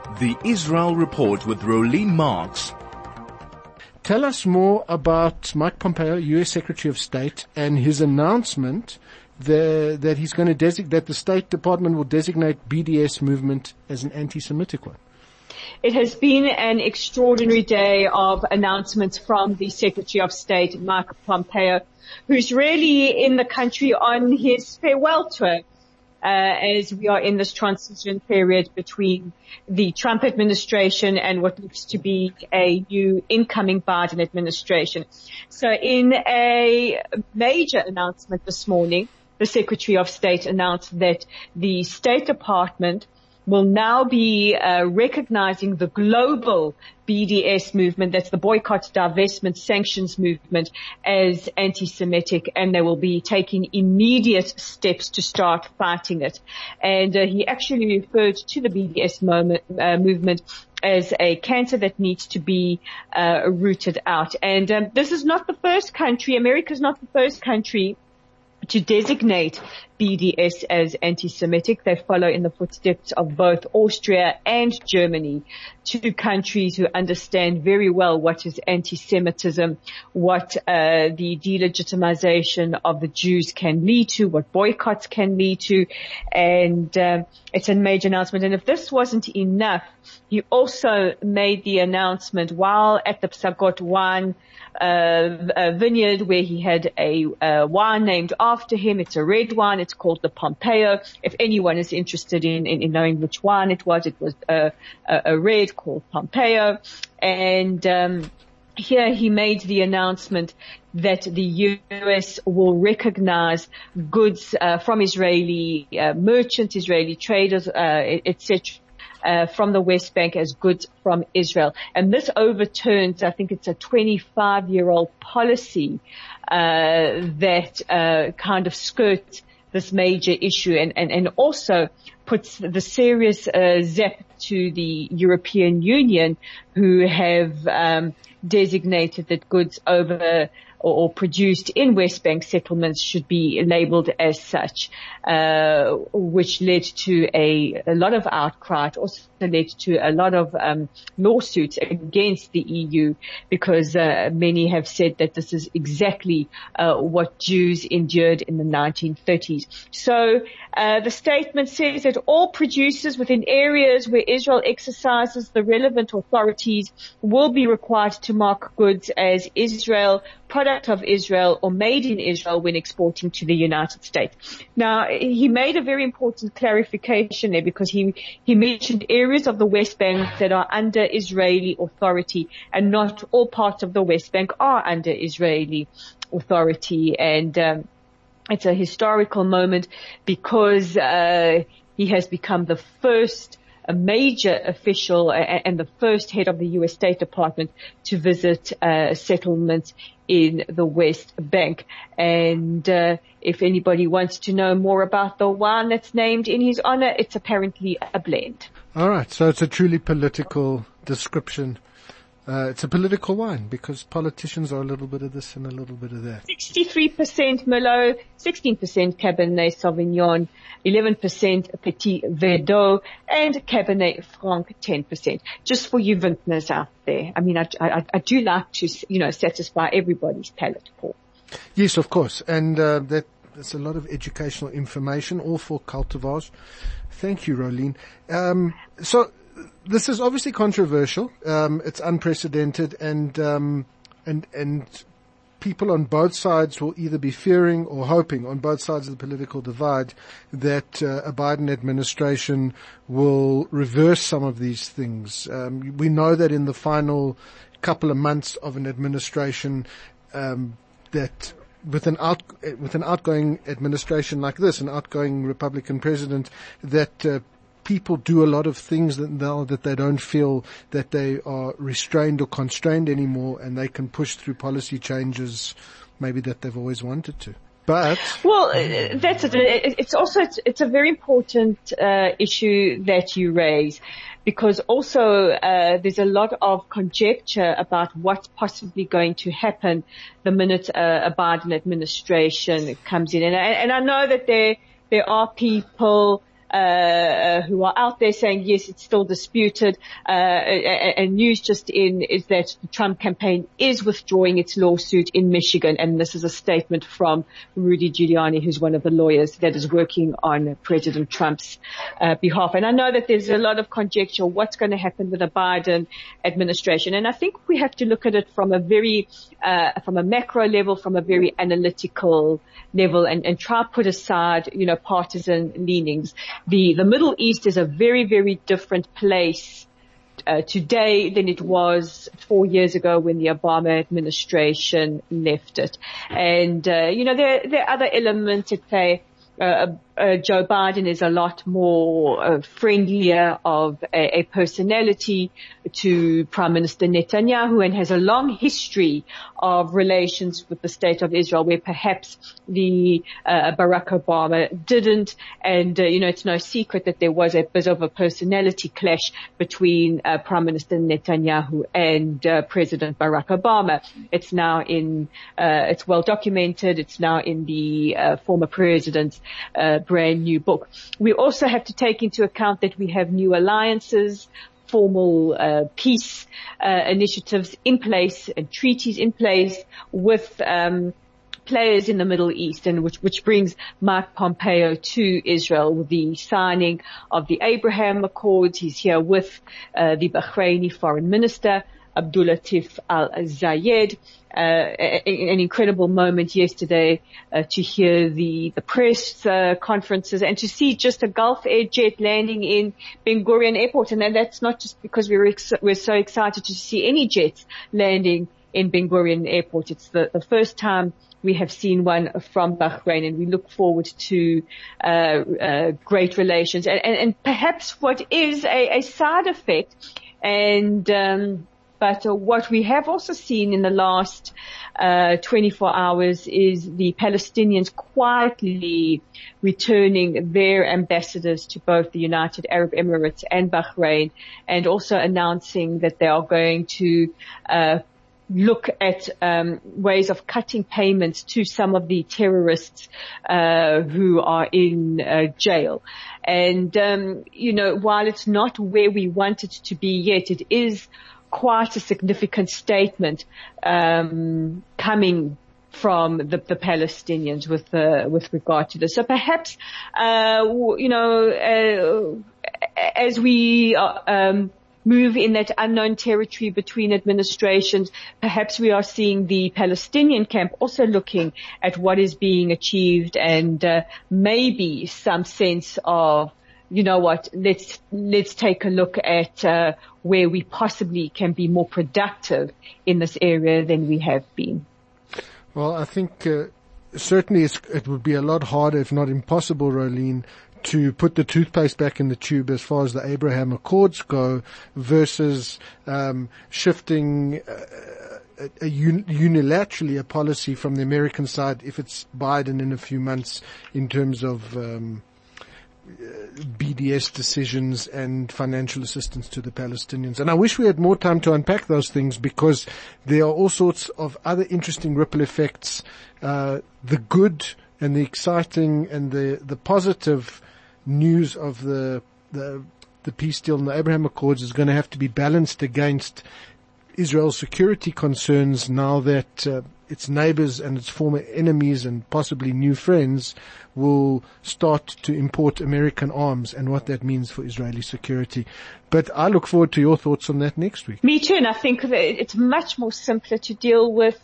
The Israel Report with Rolene Marks. Tell us more about Mike Pompeo, U.S. Secretary of State, and his announcement that he's going to that the State Department will designate BDS movement as an anti-Semitic one. It has been an extraordinary day of announcements from the Secretary of State, Mike Pompeo, who's really in the country on his farewell tour, as we are in this transition period between the Trump administration and what looks to be a new incoming Biden administration. So in a major announcement this morning, the Secretary of State announced that the State Department will now be recognizing the global BDS movement, that's the boycott, divestment, sanctions movement, as anti-Semitic, and they will be taking immediate steps to start fighting it. And he actually referred to the BDS movement as a cancer that needs to be rooted out. And this is not the first country, America's not the first country to designate BDS as anti-Semitic. They follow in the footsteps of both Austria and Germany, two countries who understand very well what is anti-Semitism, what the delegitimization of the Jews can lead to, what boycotts can lead to, and it's a major announcement. And if this wasn't enough, he also made the announcement while at the Psagot wine vineyard, where he had a wine named after him. It's a red wine. It's called the Pompeo. If anyone is interested in knowing which wine it was a red called Pompeo. And here he made the announcement that the U.S. will recognize goods from Israeli merchants, Israeli traders, etc., from the West Bank as goods from Israel. And this overturns, I think it's a 25-year-old policy that kind of skirts this major issue and also puts the serious zap to the European Union, who have designated that goods over or produced in West Bank settlements should be labeled as such, which led to a lot of outcry. It also led to a lot of lawsuits against the EU, because many have said that this is exactly what Jews endured in the 1930s. So the statement says that all producers within areas where Israel exercises the relevant authorities will be required to mark goods as Israel, product of Israel, or made in Israel when exporting to the United States. Now, he made a very important clarification there, because he mentioned areas of the West Bank that are under Israeli authority, and not all parts of the West Bank are under Israeli authority. And it's a historical moment, because he has become the first a major official and the first head of the U.S. State Department to visit settlements in the West Bank. And if anybody wants to know more about the wine that's named in his honor, it's apparently a blend. All right, so it's a truly political description. It's a political wine, because politicians are a little bit of this and a little bit of that. 63% Merlot, 16% Cabernet Sauvignon, 11% Petit Verdot, and Cabernet Franc 10%. Just for you vintners out there. I mean, I do like to, satisfy everybody's palate, Paul. Yes, of course. And that's a lot of educational information, all for cultivars. Thank you, Rolene. So this is obviously controversial. It's unprecedented, and people on both sides will either be fearing or hoping, on both sides of the political divide, that a Biden administration will reverse some of these things. We know that in the final couple of months of an administration, that with an outgoing administration like this, an outgoing Republican president, that people do a lot of things that they don't feel that they are restrained or constrained anymore, and they can push through policy changes maybe that they've always wanted to. But well, that's it. It's a very important issue that you raise, because also there's a lot of conjecture about what's possibly going to happen the minute a Biden administration comes in, and I know that there are people who are out there saying, yes, it's still disputed. And news just in is that the Trump campaign is withdrawing its lawsuit in Michigan. And this is a statement from Rudy Giuliani, who's one of the lawyers that is working on President Trump's behalf. And I know that there's a lot of conjecture what's going to happen with the Biden administration. And I think we have to look at it from a very, from a macro level, from a very analytical level, and try to put aside, partisan leanings. The Middle East is a very, very different place today than it was 4 years ago when the Obama administration left it. And, there are other elements at play. Joe Biden is a lot more friendlier of a personality to Prime Minister Netanyahu, and has a long history of relations with the State of Israel, where perhaps the Barack Obama didn't. And it's no secret that there was a bit of a personality clash between Prime Minister Netanyahu and President Barack Obama. It's now it's well documented. It's now in the former president's brand new book. We also have to take into account that we have new alliances, formal peace initiatives in place and treaties in place with players in the Middle East, and which brings Mike Pompeo to Israel with the signing of the Abraham Accords. He's here with the Bahraini Foreign Minister, Abdulatif Al-Zayed. An incredible moment yesterday to hear the press conferences and to see just a Gulf Air jet landing in Ben Gurion Airport. And that's not just because we're so excited to see any jets landing in Ben Gurion Airport. It's the first time we have seen one from Bahrain, and we look forward to great relations. And perhaps what is a side effect, but what we have also seen in the last 24 hours is the Palestinians quietly returning their ambassadors to both the United Arab Emirates and Bahrain, and also announcing that they are going to look at ways of cutting payments to some of the terrorists who are in jail. And while it's not where we want it to be yet, it is quite a significant statement coming from the Palestinians with regard to this. So perhaps as we move in that unknown territory between administrations, perhaps we are seeing the Palestinian camp also looking at what is being achieved, and maybe some sense of, let's take a look at where we possibly can be more productive in this area than we have been. Well, I think certainly it would be a lot harder, if not impossible, Rolene, to put the toothpaste back in the tube as far as the Abraham Accords go, versus shifting unilaterally a policy from the American side, if it's Biden in a few months, in terms of BDS decisions and financial assistance to the Palestinians. And I wish we had more time to unpack those things, because there are all sorts of other interesting ripple effects. The good and the exciting and the positive news of the peace deal and the Abraham Accords is going to have to be balanced against Israel's security concerns now that its neighbors and its former enemies and possibly new friends will start to import American arms, and what that means for Israeli security. But I look forward to your thoughts on that next week. Me too, and I think that it's much more simpler to deal with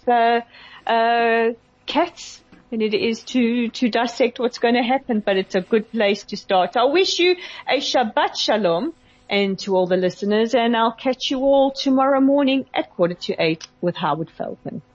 cats than it is to dissect what's going to happen, but it's a good place to start. I wish you a Shabbat Shalom, and to all the listeners, and I'll catch you all tomorrow morning at 7:45 with Howard Feldman.